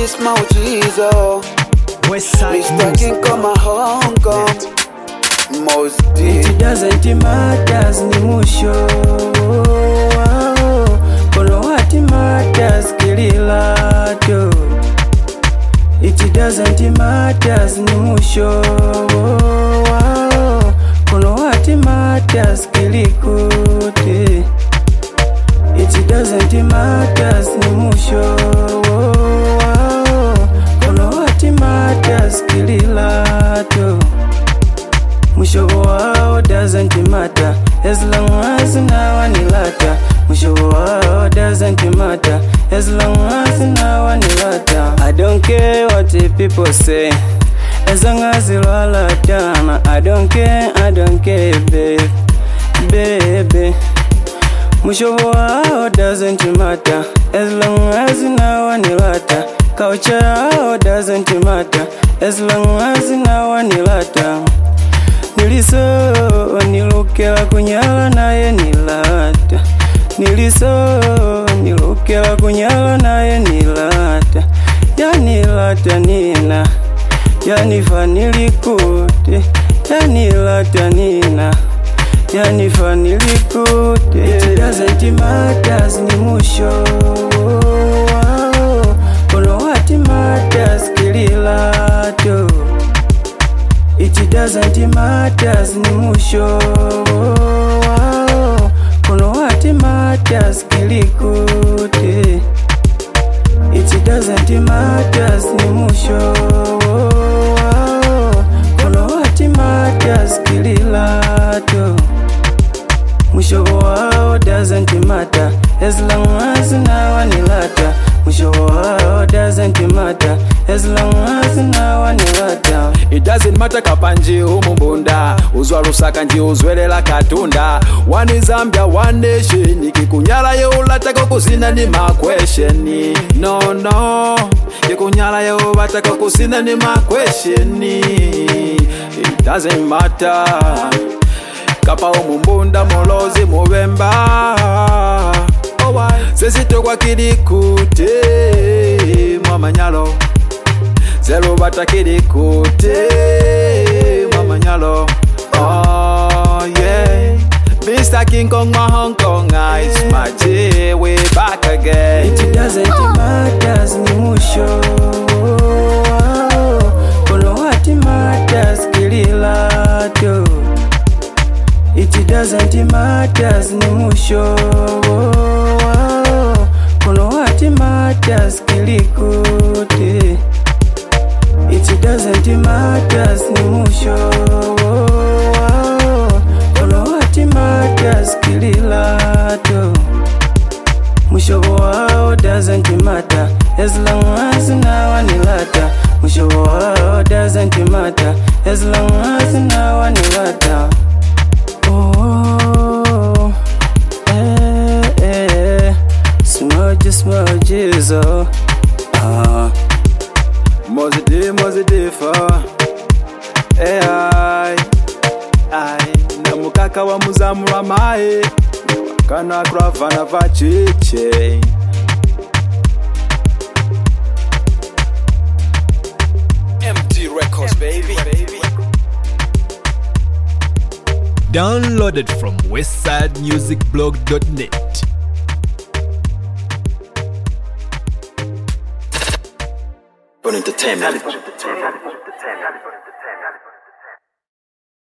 this maujizo. Mr. King kama Hong Kong. Most deep. It doesn't matter ni musho. Kono what matters kililato. It doesn't matter ni musho. Kono what matters kilikote. It doesn't matter ni musho. Kono what matters kililato. Musho wao doesn't matter as long as now anilata. Musho wao doesn't matter as long as now anilata. I don't care what the people say as long as you alata. I don't care, babe, baby. Musho wao doesn't matter as long as now anilata. Culture wao doesn't matter as long as now anilata. Niliso nilukela kunyala naye nilata. Niliso nilukela kunyala naye nilata. Ya nilata nina, ya nifa nilikute. Ya nilata nina, ya nifa nilikute. It doesn't matter ni musho. Kono what matters kililato. It doesn't matter ni musho. Kono what matters kilikote. It doesn't matter ni musho. Kono what matters kililato. Musho wao doesn't matter as long as now anilata. Musho wao doesn't matter as long as now anilata. It doesn't matter kapanji umumbunda. Uzwa rusaka nji uzwelela katunda. One Zambia, one nation. Ikikunyala ye ulataka kusina ni ma question. No Ikikunyala ye ulataka kusina ni ma question. It doesn't matter. Kapa umumbunda molozi Movemba. Sesito kwa kilikute mama nyalo. Zero bata kilikute mama nyalo. Oh yeah. Mr. King Kong my Hong Kong eyes. My J way back again. It doesn't matter ni musho. Kono what matters kililato. It doesn't matter ni musho. Kono what matters kilikote. It doesn't matter ni musho. Kono what matters kililato. Musho wao doesn't matter as long as now anilata. Musho wao doesn't matter as long as now anilata. Oh, smudges, oh. Mozide fa. Ai. Na mukaka wa muzamura mae. Kana kravana vachiche. MT Records, baby. Downloaded from westsidemusicblog.net. Entertainment.